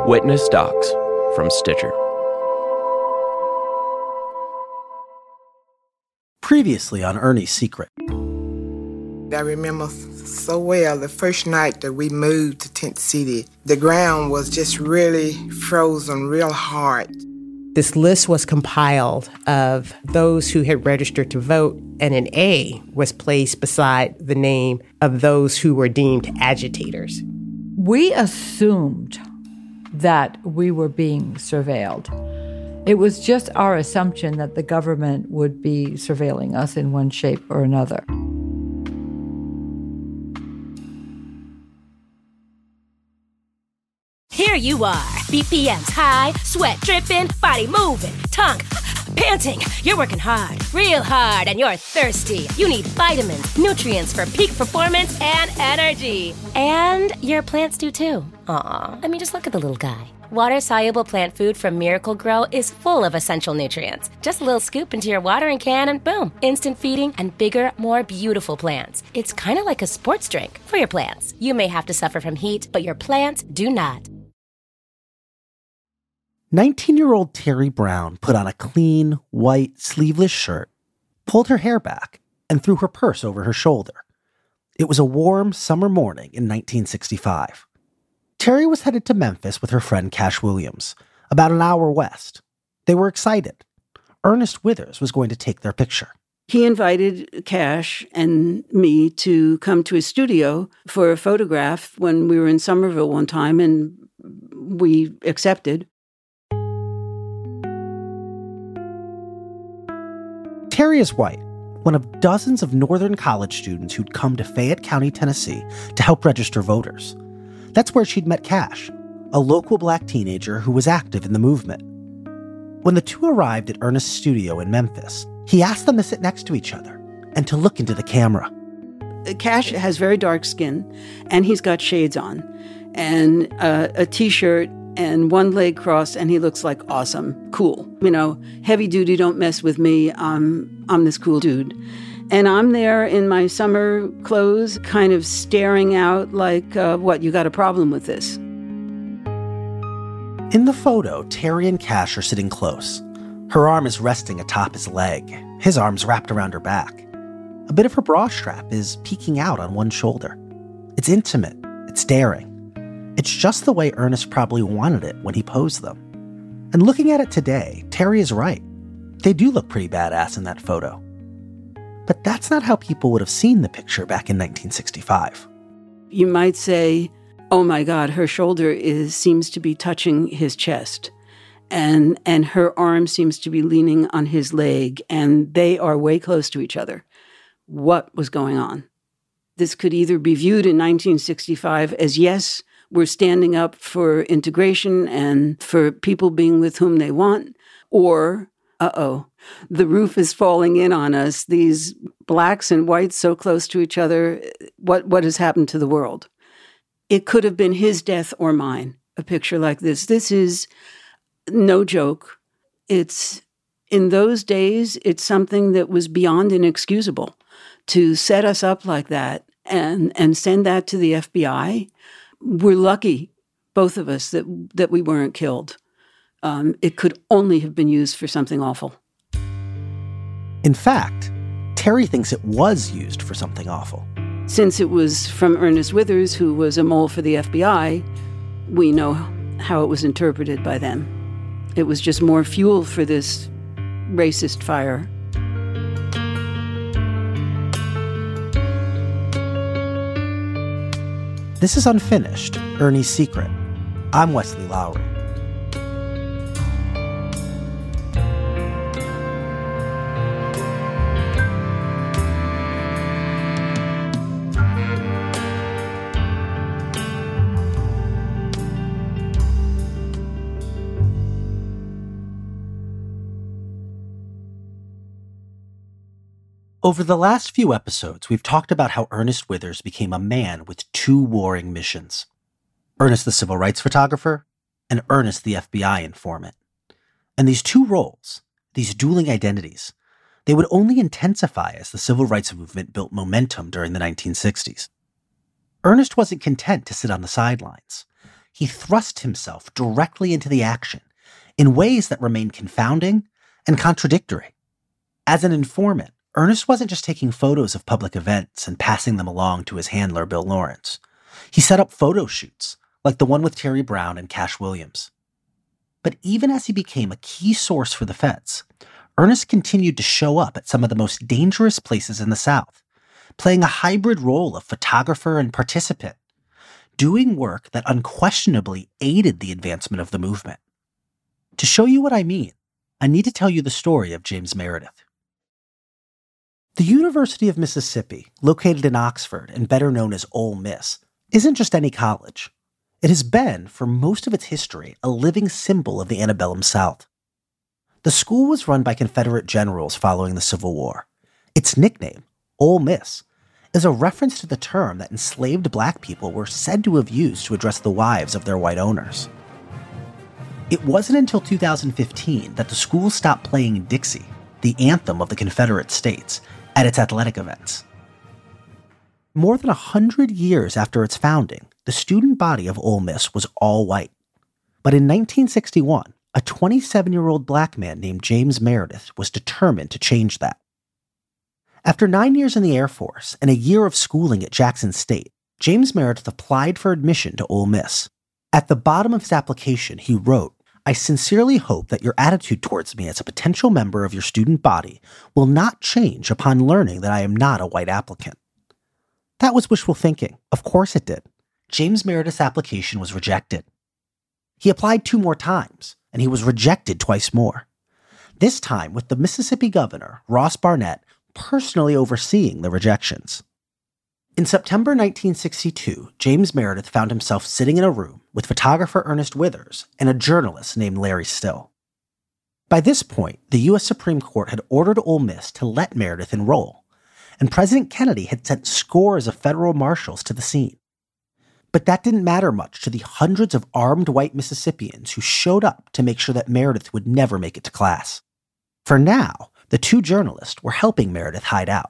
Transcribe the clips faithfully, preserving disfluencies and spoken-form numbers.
Witness Docs from Stitcher. Previously on Ernie's Secret. I remember so well the first night that we moved to Tent City. The ground was just really frozen real hard. This list was compiled of those who had registered to vote, and an A was placed beside the name of those who were deemed agitators. We assumed that we were being surveilled. It was just our assumption that the government would be surveilling us in one shape or another. Here you are, B P Ms high, sweat dripping, body moving, tongue panting. You're working hard, real hard, and you're thirsty. You need vitamins, nutrients for peak performance and energy. And your plants do too. Aw, I mean, just look at the little guy. Water-soluble plant food from Miracle Grow is full of essential nutrients. Just a little scoop into your watering can and boom, instant feeding and bigger, more beautiful plants. It's kind of like a sports drink for your plants. You may have to suffer from heat, but your plants do not. nineteen-year-old Terry Brown put on a clean, white, sleeveless shirt, pulled her hair back, and threw her purse over her shoulder. It was a warm summer morning in nineteen sixty-five. Terry was headed to Memphis with her friend Cash Williams, about an hour west. They were excited. Ernest Withers was going to take their picture. He invited Cash and me to come to his studio for a photograph when we were in Somerville one time, and we accepted. Terry is White, one of dozens of Northern college students who'd come to Fayette County, Tennessee to help register voters. That's where she'd met Cash, a local black teenager who was active in the movement. When the two arrived at Ernest's studio in Memphis, he asked them to sit next to each other and to look into the camera. Cash has very dark skin, and he's got shades on, and uh, a T-shirt and one leg crossed, and he looks like awesome, cool. You know, heavy duty, don't mess with me, I'm, I'm this cool dude. And I'm there in my summer clothes, kind of staring out like, uh, what, you got a problem with this? In the photo, Terry and Cash are sitting close. Her arm is resting atop his leg, his arm's wrapped around her back. A bit of her bra strap is peeking out on one shoulder. It's intimate, it's daring. It's just the way Ernest probably wanted it when he posed them. And looking at it today, Terry is right. They do look pretty badass in that photo. But that's not how people would have seen the picture back in nineteen sixty-five. You might say, oh my God, her shoulder is seems to be touching his chest. And, and her arm seems to be leaning on his leg, and they are way close to each other. What was going on? This could either be viewed in nineteen sixty-five as, yes, we're standing up for integration and for people being with whom they want, or, uh-oh, the roof is falling in on us. These blacks and whites so close to each other. What, what has happened to the world? It could have been his death or mine, a picture like this. This is no joke. It's, in those days, it's something that was beyond inexcusable. To set us up like that and, and send that to the F B I, we're lucky, both of us, that, that we weren't killed. Um, it could only have been used for something awful. In fact, Terry thinks it was used for something awful. Since it was from Ernest Withers, who was a mole for the F B I, we know how it was interpreted by them. It was just more fuel for this racist fire. This is Unfinished, Ernie's Secret. I'm Wesley Lowery. Over the last few episodes, we've talked about how Ernest Withers became a man with two warring missions. Ernest the civil rights photographer, and Ernest the F B I informant. And these two roles, these dueling identities, they would only intensify as the civil rights movement built momentum during the nineteen sixties. Ernest wasn't content to sit on the sidelines. he thrust himself directly into the action in ways that remained confounding and contradictory. As an informant, Ernest wasn't just taking photos of public events and passing them along to his handler, Bill Lawrence. He set up photo shoots, like the one with Terry Brown and Cash Williams. But even as he became a key source for the feds, Ernest continued to show up at some of the most dangerous places in the South, playing a hybrid role of photographer and participant, doing work that unquestionably aided the advancement of the movement. To show you what I mean, I need to tell you the story of James Meredith. The University of Mississippi, located in Oxford and better known as Ole Miss, isn't just any college. It has been, for most of its history, a living symbol of the antebellum South. The school was run by Confederate generals following the Civil War. Its nickname, Ole Miss, is a reference to the term that enslaved black people were said to have used to address the wives of their white owners. It wasn't until two thousand fifteen that the school stopped playing Dixie, the anthem of the Confederate States, at its athletic events. More than a hundred years after its founding, the student body of Ole Miss was all white. But in nineteen sixty-one, a twenty-seven-year-old black man named James Meredith was determined to change that. After nine years in the Air Force and a year of schooling at Jackson State, James Meredith applied for admission to Ole Miss. At the bottom of his application, he wrote, "I sincerely hope that your attitude towards me as a potential member of your student body will not change upon learning that I am not a white applicant." That was wishful thinking. Of course it did. James Meredith's application was rejected. He applied two more times, and he was rejected twice more. This time with the Mississippi governor, Ross Barnett, personally overseeing the rejections. In September nineteen sixty-two, James Meredith found himself sitting in a room with photographer Ernest Withers and a journalist named Larry Still. By this point, the U S Supreme Court had ordered Ole Miss to let Meredith enroll, and President Kennedy had sent scores of federal marshals to the scene. But that didn't matter much to the hundreds of armed white Mississippians who showed up to make sure that Meredith would never make it to class. For now, the two journalists were helping Meredith hide out.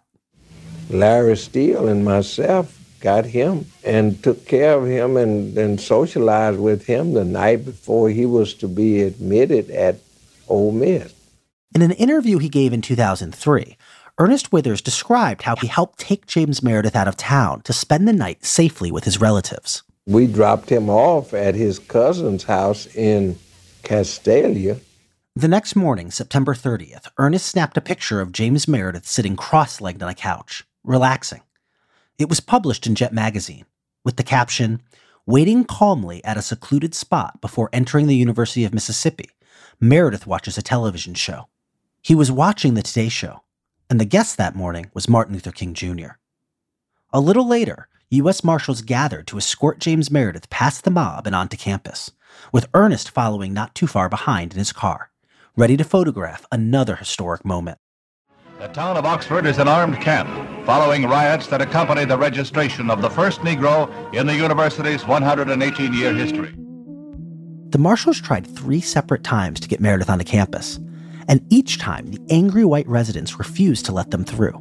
Larry Steele and myself got him and took care of him and, and socialized with him the night before he was to be admitted at Ole Miss. In an interview he gave in two thousand three, Ernest Withers described how he helped take James Meredith out of town to spend the night safely with his relatives. We dropped him off at his cousin's house in Castalia. The next morning, September thirtieth, Ernest snapped a picture of James Meredith sitting cross-legged on a couch, relaxing. It was published in Jet magazine, with the caption, "Waiting calmly at a secluded spot before entering the University of Mississippi, Meredith watches a television show." He was watching the Today Show, and the guest that morning was Martin Luther King Junior A little later, U S Marshals gathered to escort James Meredith past the mob and onto campus, with Ernest following not too far behind in his car, ready to photograph another historic moment. The town of Oxford is an armed camp, following riots that accompany the registration of the first Negro in the university's one hundred eighteen-year history. The marshals tried three separate times to get Meredith onto campus, and each time the angry white residents refused to let them through.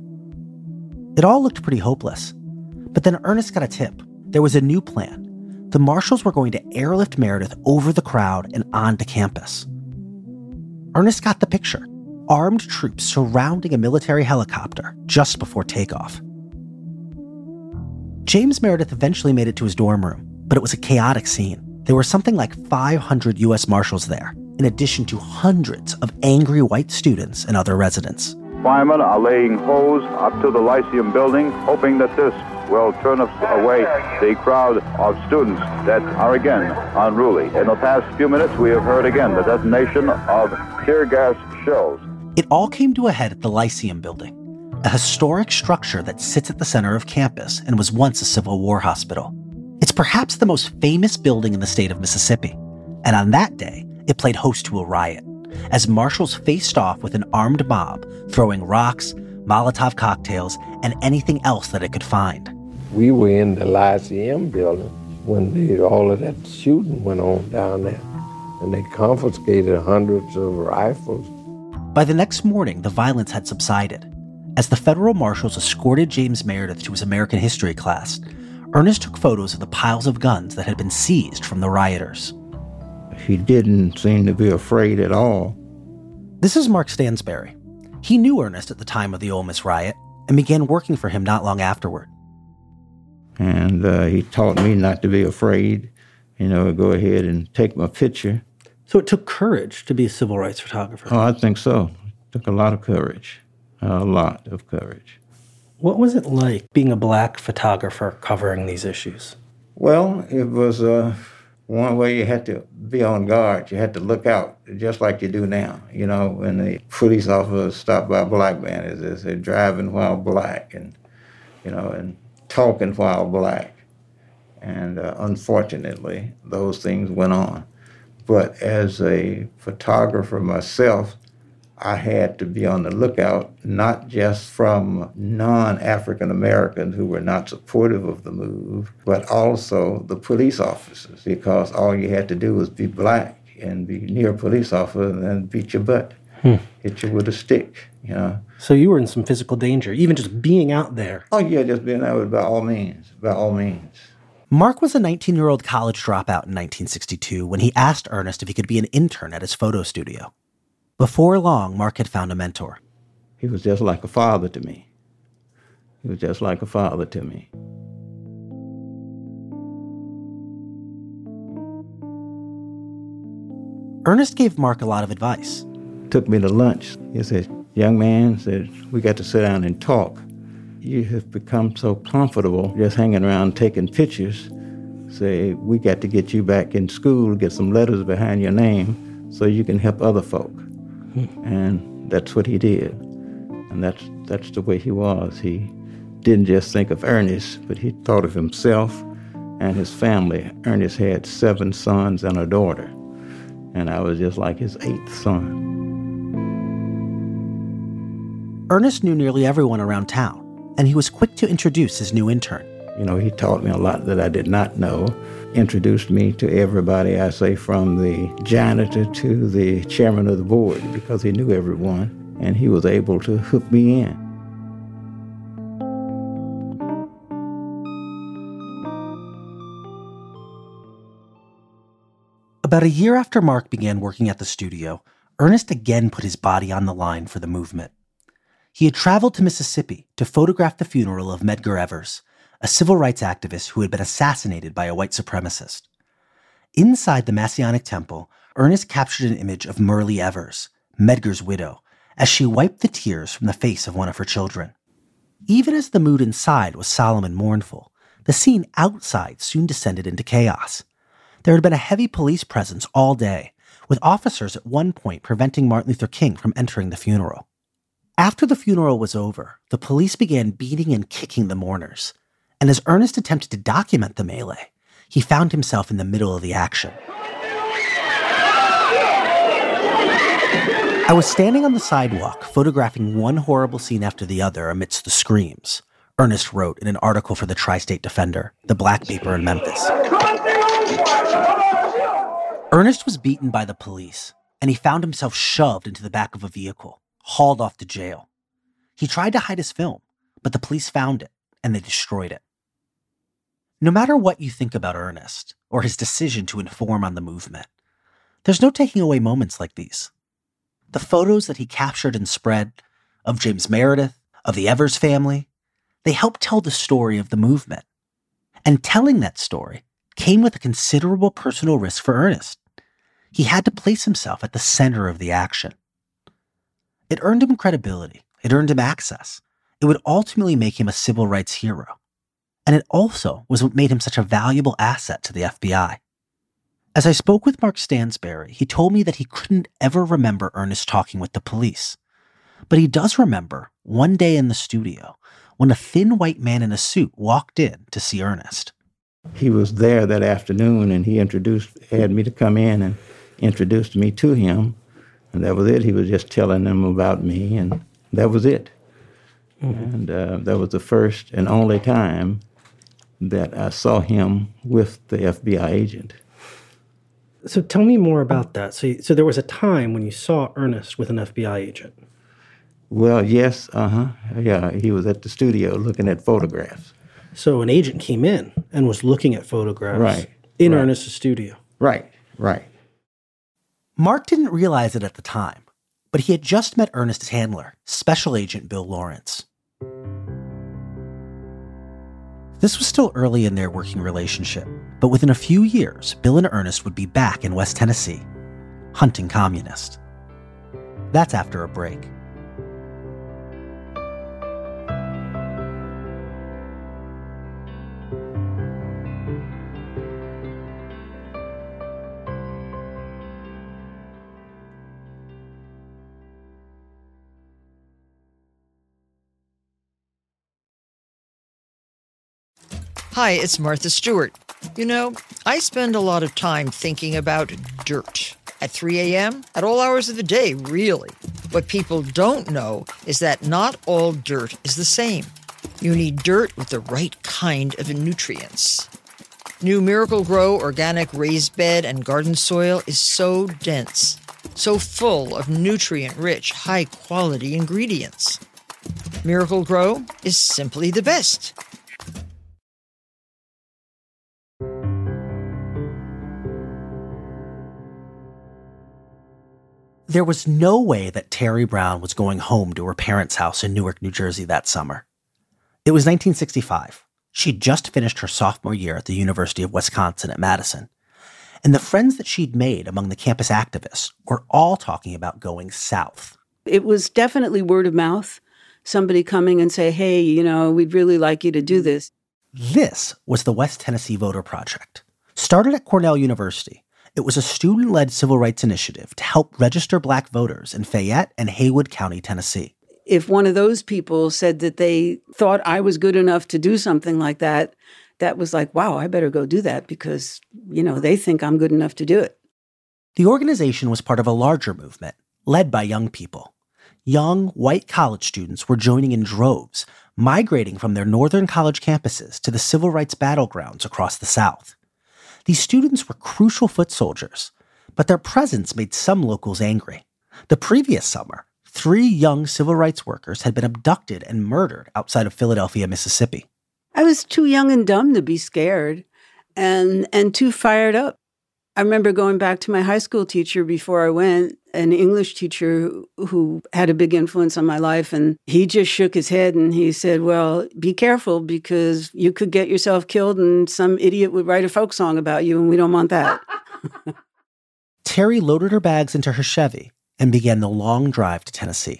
It all looked pretty hopeless. But then Ernest got a tip. There was a new plan. The marshals were going to airlift Meredith over the crowd and onto campus. Ernest got the picture. Armed troops surrounding a military helicopter just before takeoff. James Meredith eventually made it to his dorm room, but it was a chaotic scene. There were something like five hundred U S Marshals there, in addition to hundreds of angry white students and other residents. Firemen are laying hose up to the Lyceum building, hoping that this will turn away the crowd of students that are again unruly. In the past few minutes, we have heard again the detonation of tear gas shells. It all came to a head at the Lyceum building, a historic structure that sits at the center of campus and was once a Civil War hospital. It's perhaps the most famous building in the state of Mississippi, and on that day, it played host to a riot, as marshals faced off with an armed mob, throwing rocks, Molotov cocktails, and anything else that it could find. We were in the Lyceum building when the, all of that shooting went on down there, and they confiscated hundreds of rifles. By the next morning, the violence had subsided. As the federal marshals escorted James Meredith to his American history class, Ernest took photos of the piles of guns that had been seized from the rioters. He didn't seem to be afraid at all. This is Mark Stansberry. He knew Ernest at the time of the Ole Miss riot and began working for him not long afterward. And uh, he taught me not to be afraid, you know, go ahead and take my picture. So it took courage to be a civil rights photographer? Oh, I think so. It took a lot of courage, a lot of courage. What was it like being a black photographer covering these issues? Well, it was uh, one way you had to be on guard. You had to look out, just like you do now. You know, when the police officer stopped by a black man, is they're driving while black and, you know, and talking while black. And uh, unfortunately, those things went on. But as a photographer myself, I had to be on the lookout, not just from non-African Americans who were not supportive of the move, but also the police officers, because all you had to do was be black and be near a police officer and then beat your butt, hmm. hit you with a stick, you know. So you were in some physical danger, even just being out there. Oh, yeah, just being out by all means, by all means. Mark was a nineteen-year-old college dropout in nineteen sixty-two when he asked Ernest if he could be an intern at his photo studio. Before long, Mark had found a mentor. He was just like a father to me. He was just like a father to me. Ernest gave Mark a lot of advice. Took me to lunch. He said, young man, said, we got to sit down and talk. You have become so comfortable just hanging around taking pictures. Say, we got to get you back in school, get some letters behind your name so you can help other folk. Hmm. And that's what he did. And that's that's the way he was. He didn't just think of Ernest, but he thought of himself and his family. Ernest had seven sons and a daughter. And I was just like his eighth son. Ernest knew nearly everyone around town, and he was quick to introduce his new intern. You know, he taught me a lot that I did not know, introduced me to everybody, I say, from the janitor to the chairman of the board, because he knew everyone, and he was able to hook me in. About a year after Mark began working at the studio, Ernest again put his body on the line for the movement. He had traveled to Mississippi to photograph the funeral of Medgar Evers, a civil rights activist who had been assassinated by a white supremacist. Inside the Masonic Temple, Ernest captured an image of Myrlie Evers, Medgar's widow, as she wiped the tears from the face of one of her children. Even as the mood inside was solemn and mournful, the scene outside soon descended into chaos. There had been a heavy police presence all day, with officers at one point preventing Martin Luther King from entering the funeral. After the funeral was over, the police began beating and kicking the mourners, and as Ernest attempted to document the melee, he found himself in the middle of the action. I was standing on the sidewalk, photographing one horrible scene after the other amidst the screams, Ernest wrote in an article for the Tri-State Defender, the black paper in Memphis. Ernest was beaten by the police, and he found himself shoved into the back of a vehicle, hauled off to jail. He tried to hide his film, but the police found it, and they destroyed it. No matter what you think about Ernest, or his decision to inform on the movement, there's no taking away moments like these. The photos that he captured and spread, of James Meredith, of the Evers family, they helped tell the story of the movement. And telling that story came with a considerable personal risk for Ernest. He had to place himself at the center of the action. It earned him credibility. It earned him access. It would ultimately make him a civil rights hero. And it also was what made him such a valuable asset to the F B I. As I spoke with Mark Stansberry, he told me that he couldn't ever remember Ernest talking with the police. But he does remember one day in the studio when a thin white man in a suit walked in to see Ernest. He was there that afternoon, and he introduced, had me to come in and introduced me to him. And that was it. He was just telling them about me, and that was it. Mm-hmm. And uh, that was the first and only time that I saw him with the F B I agent. So tell me more about that. So, so there was a time when you saw Ernest with an F B I agent. Well, yes, uh-huh. Yeah, he was at the studio looking at photographs. So an agent came in and was looking at photographs Right. in right. Ernest's studio. Right, right. Mark didn't realize it at the time, but he had just met Ernest's handler, Special Agent Bill Lawrence. This was still early in their working relationship, but within a few years, Bill and Ernest would be back in West Tennessee, hunting communists. That's after a break. Hi, it's Martha Stewart. You know, I spend a lot of time thinking about dirt. At three a.m., at all hours of the day, really. What people don't know is that not all dirt is the same. You need dirt with the right kind of nutrients. New Miracle-Gro organic raised bed and garden soil is so dense, so full of nutrient-rich, high-quality ingredients. Miracle-Gro is simply the best. There was no way that Terry Brown was going home to her parents' house in Newark, New Jersey that summer. It was nineteen sixty-five. She'd just finished her sophomore year at the University of Wisconsin at Madison. And the friends that she'd made among the campus activists were all talking about going south. It was definitely word of mouth. Somebody coming and say, hey, you know, we'd really like you to do this. This was the West Tennessee Voter Project. Started at Cornell University, it was a student-led civil rights initiative to help register black voters in Fayette and Haywood County, Tennessee. If one of those people said that they thought I was good enough to do something like that, that was like, wow, I better go do that because, you know, they think I'm good enough to do it. The organization was part of a larger movement led by young people. Young, white college students were joining in droves, migrating from their northern college campuses to the civil rights battlegrounds across the South. These students were crucial foot soldiers, but their presence made some locals angry. The previous summer, three young civil rights workers had been abducted and murdered outside of Philadelphia, Mississippi. I was too young and dumb to be scared and and too fired up. I remember going back to my high school teacher before I went, an English teacher who had a big influence on my life, and he just shook his head and he said, well, be careful because you could get yourself killed and some idiot would write a folk song about you, and we don't want that. Terry loaded her bags into her Chevy and began the long drive to Tennessee.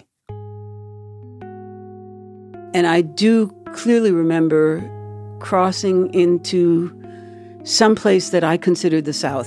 And I do clearly remember crossing into some place that I considered the South.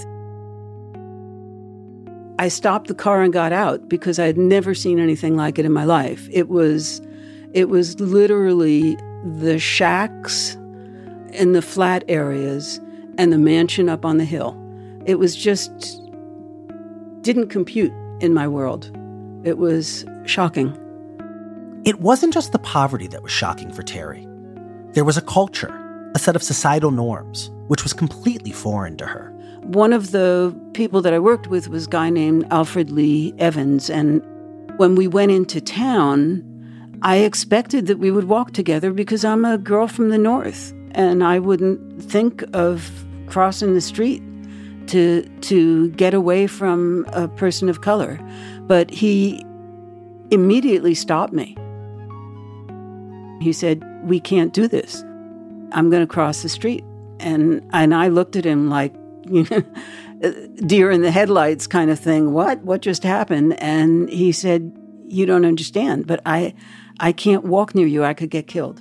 I stopped the car and got out because I had never seen anything like it in my life. It was, it was literally the shacks in the flat areas and the mansion up on the hill. It was just, didn't compute in my world. It was shocking. It wasn't just the poverty that was shocking for Terry. There was a culture, a set of societal norms, which was completely foreign to her. One of the people that I worked with was a guy named Alfred Lee Evans. And when we went into town, I expected that we would walk together because I'm a girl from the North. And I wouldn't think of crossing the street to, to get away from a person of color. But he immediately stopped me. He said, we can't do this. I'm going to cross the street. And, and I looked at him like, you know, deer in the headlights kind of thing. What? What just happened? And he said, you don't understand, but I, I can't walk near you. I could get killed.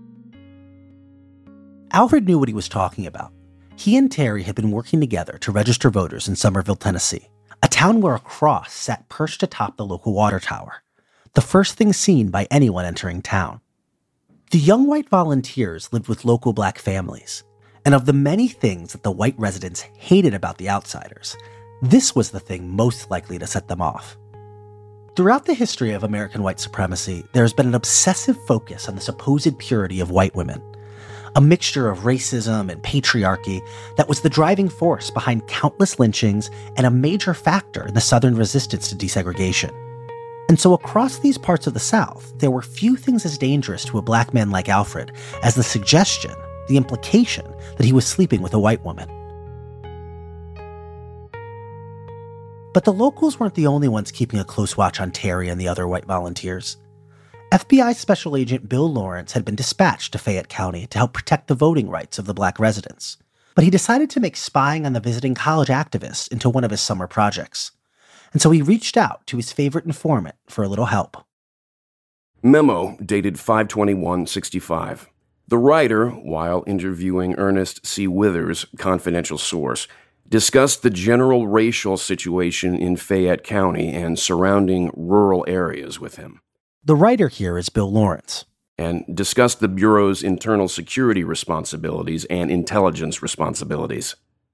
Alfred knew what he was talking about. He and Terry had been working together to register voters in Somerville, Tennessee, a town where a cross sat perched atop the local water tower, the first thing seen by anyone entering town. The young white volunteers lived with local black families. And of the many things that the white residents hated about the outsiders, this was the thing most likely to set them off. Throughout the history of American white supremacy, there has been an obsessive focus on the supposed purity of white women, a mixture of racism and patriarchy that was the driving force behind countless lynchings and a major factor in the Southern resistance to desegregation. And so across these parts of the South, there were few things as dangerous to a black man like Alfred as the suggestion the implication that he was sleeping with a white woman. But the locals weren't the only ones keeping a close watch on Terry and the other white volunteers. F B I Special Agent Bill Lawrence had been dispatched to Fayette County to help protect the voting rights of the black residents, but he decided to make spying on the visiting college activists into one of his summer projects. And so he reached out to his favorite informant for a little help. Memo dated five twenty-one sixty-five. The writer, while interviewing Ernest C. Withers, confidential source, discussed the general racial situation in Fayette County and surrounding rural areas with him. The writer here is Bill Lawrence. And discussed the Bureau's internal security responsibilities and intelligence responsibilities.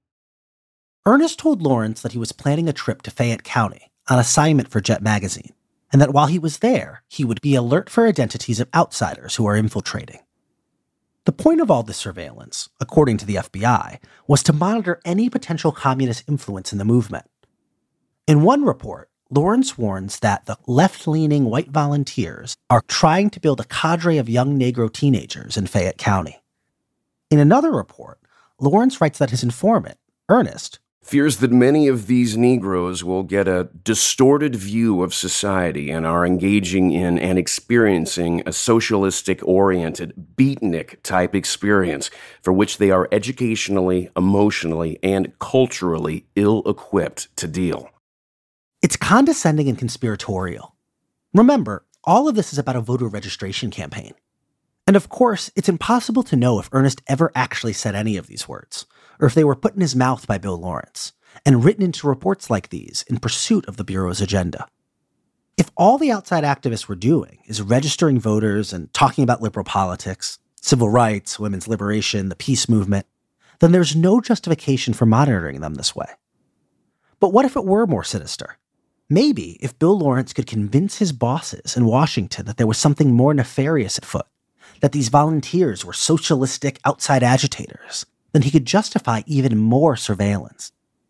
Ernest told Lawrence that he was planning a trip to Fayette County on assignment for Jet Magazine, and that while he was there, he would be alert for identities of outsiders who are infiltrating. The point of all this surveillance, according to the F B I, was to monitor any potential communist influence in the movement. In one report, Lawrence warns that the left-leaning white volunteers are trying to build a cadre of young Negro teenagers in Fayette County. In another report, Lawrence writes that his informant, Ernest, fears that many of these Negroes will get a distorted view of society and are engaging in and experiencing a socialistic-oriented beatnik-type experience for which they are educationally, emotionally, and culturally ill-equipped to deal. It's condescending and conspiratorial. Remember, all of this is about a voter registration campaign. And of course, it's impossible to know if Ernest ever actually said any of these words, or if they were put in his mouth by Bill Lawrence, and written into reports like these in pursuit of the Bureau's agenda. If all the outside activists were doing is registering voters and talking about liberal politics, civil rights, women's liberation, the peace movement, then there's no justification for monitoring them this way. But what if it were more sinister? Maybe if Bill Lawrence could convince his bosses in Washington that there was something more nefarious afoot, that these volunteers were socialistic outside agitators, then he could justify even more surveillance.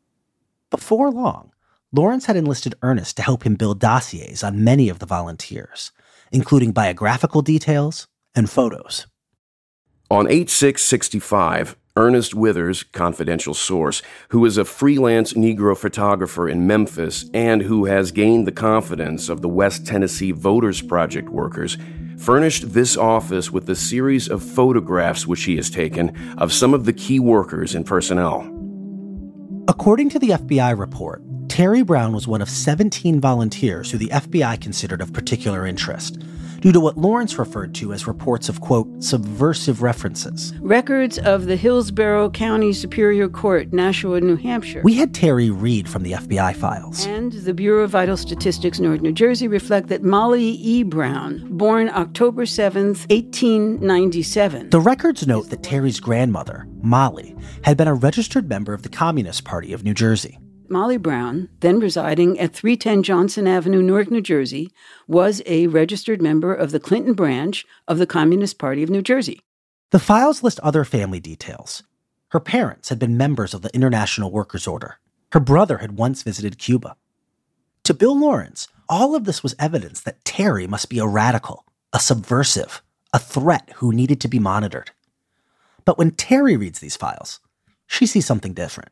Before long, Lawrence had enlisted Ernest to help him build dossiers on many of the volunteers, including biographical details and photos. On eight six sixty-five, Ernest Withers, confidential source, who is a freelance Negro photographer in Memphis and who has gained the confidence of the West Tennessee Voters Project workers, furnished this office with a series of photographs which he has taken of some of the key workers and personnel. According to the F B I report, Terry Brown was one of seventeen volunteers who the F B I considered of particular interest, due to what Lawrence referred to as reports of, quote, subversive references. Records of the Hillsborough County Superior Court, Nashua, New Hampshire. We had Terry read from the F B I files. And the Bureau of Vital Statistics, Newark, New Jersey, reflect that Molly E. Brown, born October seventh, eighteen ninety-seven. The records note that Terry's grandmother, Molly, had been a registered member of the Communist Party of New Jersey. Molly Brown, then residing at three ten Johnson Avenue, Newark, New Jersey, was a registered member of the Clinton branch of the Communist Party of New Jersey. The files list other family details. Her parents had been members of the International Workers' Order. Her brother had once visited Cuba. To Bill Lawrence, all of this was evidence that Terry must be a radical, a subversive, a threat who needed to be monitored. But when Terry reads these files, she sees something different.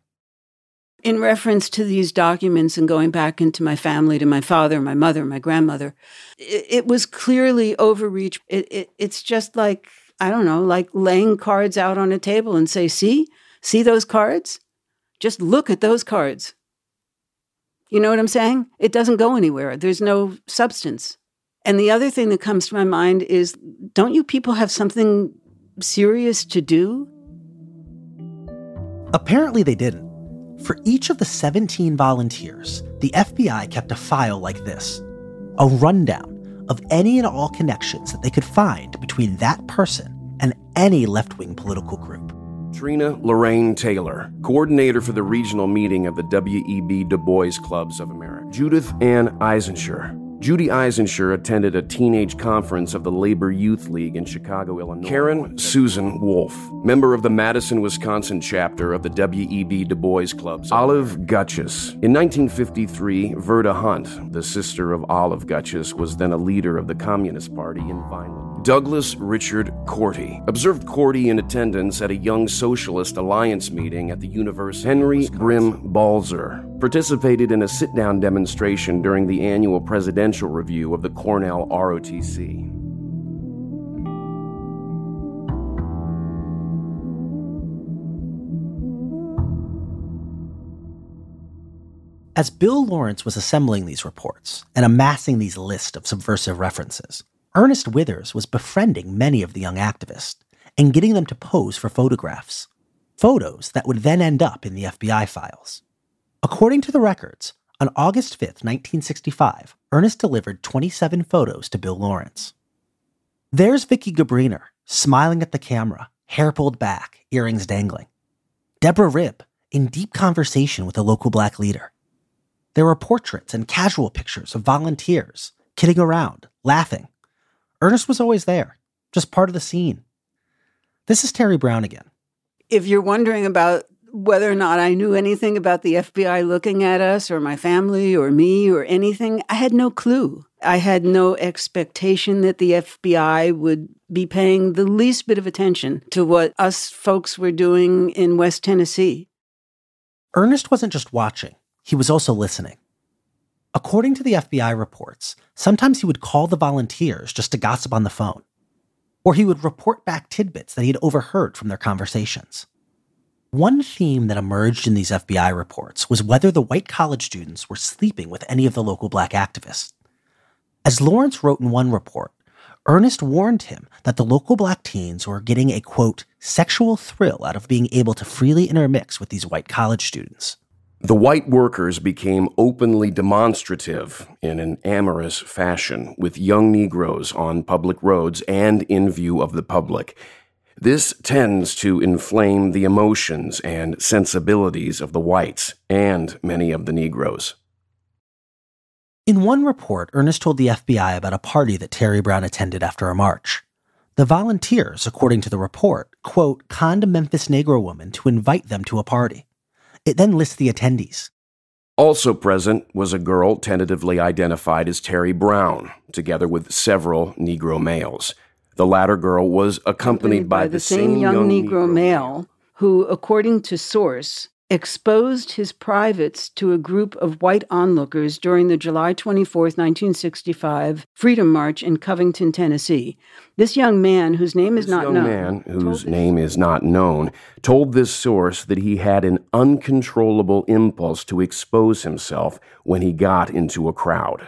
In reference to these documents and going back into my family, to my father, my mother, my grandmother, it, it was clearly overreach. It, it, it's just like, I don't know, like laying cards out on a table and say, see, see those cards? Just look at those cards. You know what I'm saying? It doesn't go anywhere. There's no substance. And the other thing that comes to my mind is, don't you people have something serious to do? Apparently they didn't. For each of the seventeen volunteers, the F B I kept a file like this, a rundown of any and all connections that they could find between that person and any left-wing political group. Trina Lorraine Taylor, coordinator for the regional meeting of the W E B Du Bois Clubs of America. Judith Ann Eisenschur. Judy Eisenschur attended a teenage conference of the Labor Youth League in Chicago, Illinois. Karen Susan Wolf, member of the Madison, Wisconsin chapter of the W E B Du Bois Clubs. Olive Gutchess. In nineteen fifty-three, Verda Hunt, the sister of Olive Gutchess, was then a leader of the Communist Party in Vineland. Douglas Richard Corty observed Corty in attendance at a Young Socialist Alliance meeting at the University. Henry Brim Balzer participated in a sit-down demonstration during the annual presidential review of the Cornell R O T C. As Bill Lawrence was assembling these reports and amassing these lists of subversive references, Ernest Withers was befriending many of the young activists and getting them to pose for photographs, photos that would then end up in the F B I files. According to the records, on August fifth, nineteen sixty-five, Ernest delivered twenty-seven photos to Bill Lawrence. There's Vicky Gabriner, smiling at the camera, hair pulled back, earrings dangling. Deborah Ribb, in deep conversation with a local black leader. There were portraits and casual pictures of volunteers, kidding around, laughing. Ernest was always there, just part of the scene. This is Terry Brown again. If you're wondering about whether or not I knew anything about the F B I looking at us or my family or me or anything, I had no clue. I had no expectation that the F B I would be paying the least bit of attention to what us folks were doing in West Tennessee. Ernest wasn't just watching. He was also listening. According to the F B I reports, sometimes he would call the volunteers just to gossip on the phone, or he would report back tidbits that he had overheard from their conversations. One theme that emerged in these F B I reports was whether the white college students were sleeping with any of the local black activists. As Lawrence wrote in one report, Ernest warned him that the local black teens were getting a, quote, sexual thrill out of being able to freely intermix with these white college students. The white workers became openly demonstrative in an amorous fashion with young Negroes on public roads and in view of the public. This tends to inflame the emotions and sensibilities of the whites and many of the Negroes. In one report, Ernest told the F B I about a party that Terry Brown attended after a march. The volunteers, according to the report, quote, conned a Memphis Negro woman to invite them to a party. It then lists the attendees. Also present was a girl tentatively identified as Terry Brown, together with several Negro males. The latter girl was accompanied, accompanied by, by the, the same, same young, young Negro, Negro male who, according to source, exposed his privates to a group of white onlookers during the July twenty-fourth, nineteen sixty-five Freedom March in Covington, Tennessee. This young man, whose name is this not young known, man, whose name is not known, told this source that he had an uncontrollable impulse to expose himself when he got into a crowd.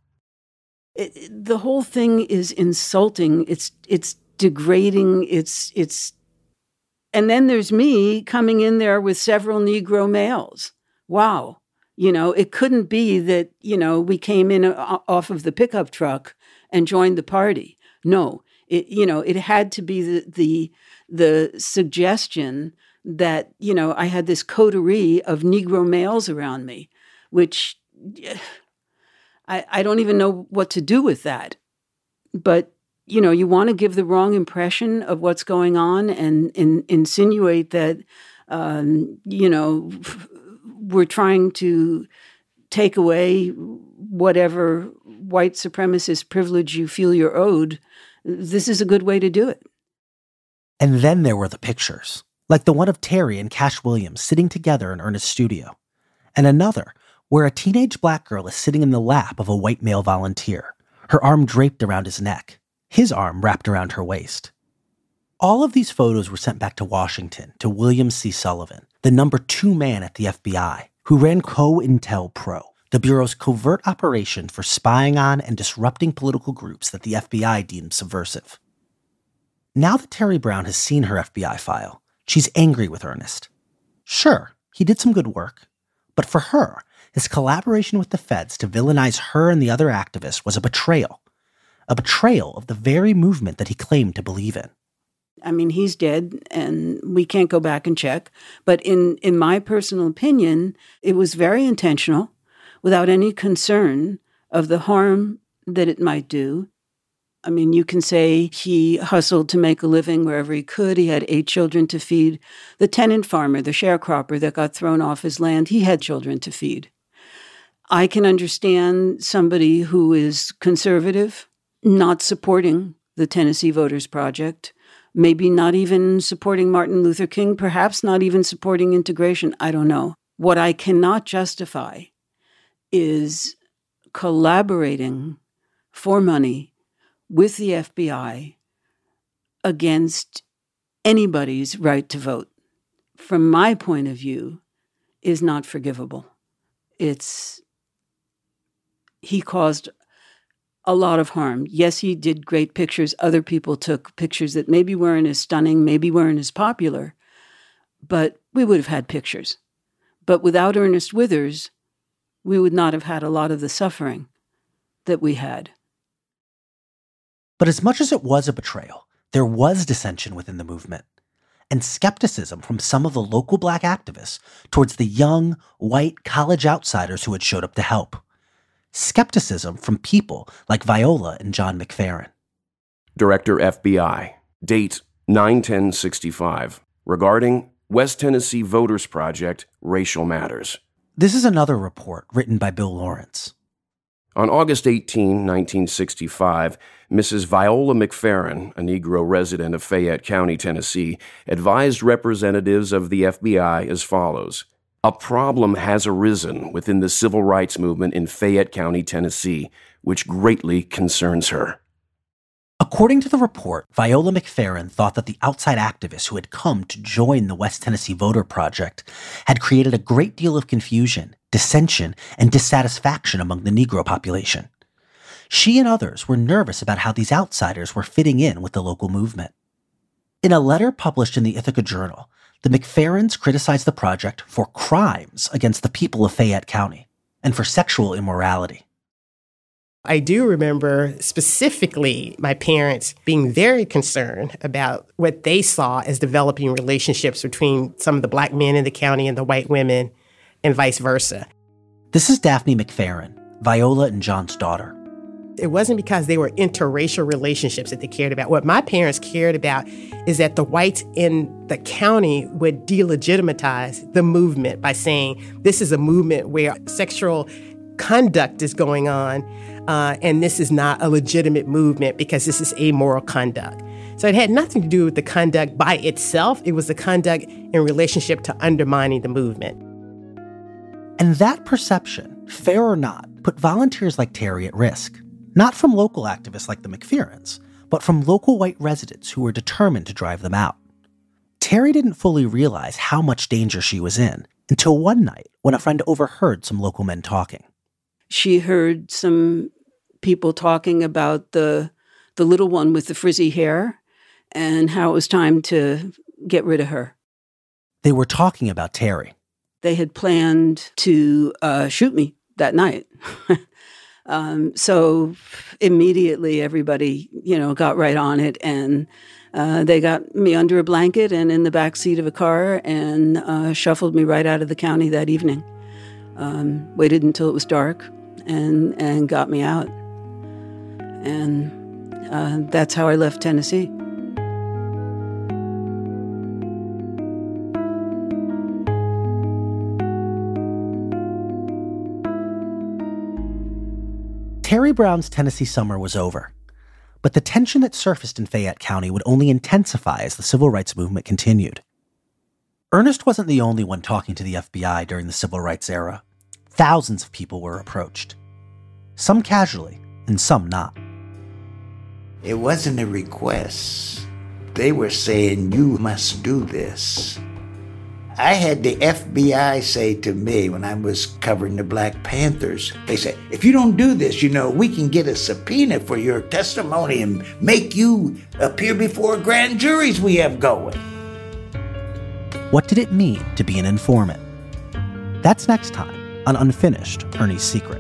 It, it, the whole thing is insulting. It's it's degrading. It's it's. And then there's me coming in there with several Negro males. Wow. You know, it couldn't be that, you know, we came in off of the pickup truck and joined the party. No, it, you know, it had to be the, the, the suggestion that, you know, I had this coterie of Negro males around me, which I, I don't even know what to do with that. But you know, you want to give the wrong impression of what's going on and, and insinuate that, um, you know, we're trying to take away whatever white supremacist privilege you feel you're owed. This is a good way to do it. And then there were the pictures, like the one of Terry and Cash Williams sitting together in Ernest's studio, and another where a teenage black girl is sitting in the lap of a white male volunteer, her arm draped around his neck, his arm wrapped around her waist. All of these photos were sent back to Washington to William C. Sullivan, the number two man at the F B I, who ran COINTELPRO, the Bureau's covert operation for spying on and disrupting political groups that the F B I deemed subversive. Now that Terry Brown has seen her F B I file, she's angry with Ernest. Sure, he did some good work, but for her, his collaboration with the feds to villainize her and the other activists was a betrayal. A betrayal of the very movement that he claimed to believe in. I mean, he's dead, and we can't go back and check. But in, in my personal opinion, it was very intentional, without any concern of the harm that it might do. I mean, you can say he hustled to make a living wherever he could. He had eight children to feed. The tenant farmer, the sharecropper that got thrown off his land, he had children to feed. I can understand somebody who is conservative not supporting the Tennessee Voters Project, maybe not even supporting Martin Luther King, perhaps not even supporting integration. I don't know. What I cannot justify is collaborating for money with the F B I against anybody's right to vote. From my point of view, is not forgivable. It's, he caused a lot of harm. Yes, he did great pictures. Other people took pictures that maybe weren't as stunning, maybe weren't as popular, but we would have had pictures. But without Ernest Withers, we would not have had a lot of the suffering that we had. But as much as it was a betrayal, there was dissension within the movement and skepticism from some of the local Black activists towards the young, white college outsiders who had showed up to help. Skepticism from people like Viola and John McFerrin. Director F B I, date nine ten sixty-five, regarding West Tennessee Voters Project, Racial Matters. This is another report written by Bill Lawrence. On August eighteenth, nineteen sixty-five, Missus Viola McFerrin, a Negro resident of Fayette County, Tennessee, advised representatives of the F B I as follows. A problem has arisen within the civil rights movement in Fayette County, Tennessee, which greatly concerns her. According to the report, Viola McFerrin thought that the outside activists who had come to join the West Tennessee Voter Project had created a great deal of confusion, dissension, and dissatisfaction among the Negro population. She and others were nervous about how these outsiders were fitting in with the local movement. In a letter published in the Ithaca Journal, the McFerrins criticized the project for crimes against the people of Fayette County and for sexual immorality. I do remember specifically my parents being very concerned about what they saw as developing relationships between some of the Black men in the county and the white women, and vice versa. This is Daphne McFerrin, Viola and John's daughter. It wasn't because they were interracial relationships that they cared about. What my parents cared about is that the whites in the county would delegitimize the movement by saying this is a movement where sexual conduct is going on, uh, and this is not a legitimate movement because this is amoral conduct. So it had nothing to do with the conduct by itself. It was the conduct in relationship to undermining the movement. And that perception, fair or not, put volunteers like Terry at risk. Not from local activists like the McFerrins, but from local white residents who were determined to drive them out. Terry didn't fully realize how much danger she was in until one night when a friend overheard some local men talking. She heard some people talking about the the little one with the frizzy hair and how it was time to get rid of her. They were talking about Terry. They had planned to uh, shoot me that night. Um, so immediately everybody, you know, got right on it, and uh, they got me under a blanket and in the back seat of a car and uh, shuffled me right out of the county that evening. Um, waited until it was dark and, and got me out. And uh, that's how I left Tennessee. Terry Brown's Tennessee summer was over, but the tension that surfaced in Fayette County would only intensify as the civil rights movement continued. Ernest wasn't the only one talking to the F B I during the civil rights era. Thousands of people were approached, some casually and some not. It wasn't a request. They were saying, you must do this. I had the F B I say to me when I was covering the Black Panthers, they said, if you don't do this, you know, we can get a subpoena for your testimony and make you appear before grand juries we have going. What did it mean to be an informant? That's next time on Unfinished, Ernie's Secret.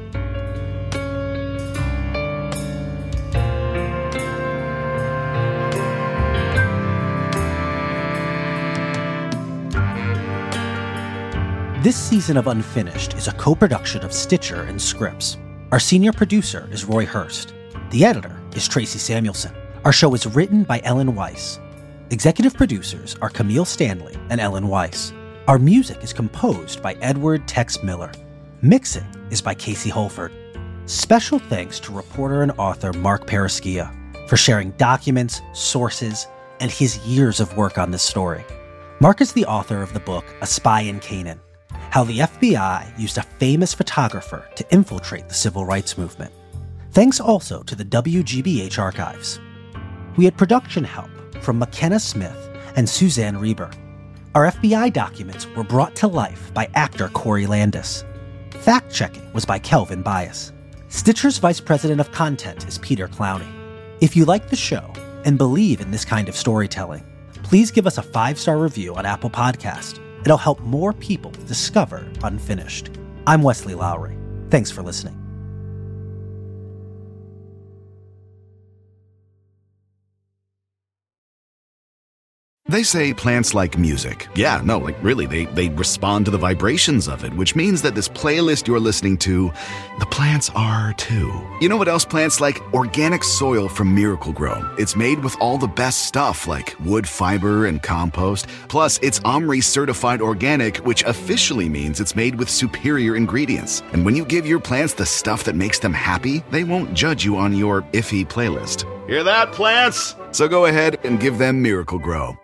This season of Unfinished is a co-production of Stitcher and Scripps. Our senior producer is Roy Hurst. The editor is Tracy Samuelson. Our show is written by Ellen Weiss. Executive producers are Camille Stanley and Ellen Weiss. Our music is composed by Edward Tex Miller. Mixing is by Casey Holford. Special thanks to reporter and author Mark Paraschia. for sharing documents, sources, and his years of work on this story. Mark is the author of the book A Spy in Canaan, How the F B I Used a Famous Photographer to Infiltrate the Civil Rights Movement. Thanks also to the W G B H Archives. We had production help from McKenna Smith and Suzanne Reber. Our F B I documents were brought to life by actor Corey Landis. Fact-checking was by Kelvin Bias. Stitcher's Vice President of Content is Peter Clowney. If you like the show and believe in this kind of storytelling, please give us a five-star review on Apple Podcast. It'll help more people discover Unfinished. I'm Wesley Lowry. Thanks for listening. They say plants like music. Yeah, no, like really, they, they respond to the vibrations of it, which means that this playlist you're listening to, the plants are too. You know what else plants like? Organic soil from Miracle-Gro. It's made with all the best stuff like wood fiber and compost. Plus, it's OMRI certified organic, which officially means it's made with superior ingredients. And when you give your plants the stuff that makes them happy, they won't judge you on your iffy playlist. Hear that, plants? So go ahead and give them Miracle-Gro.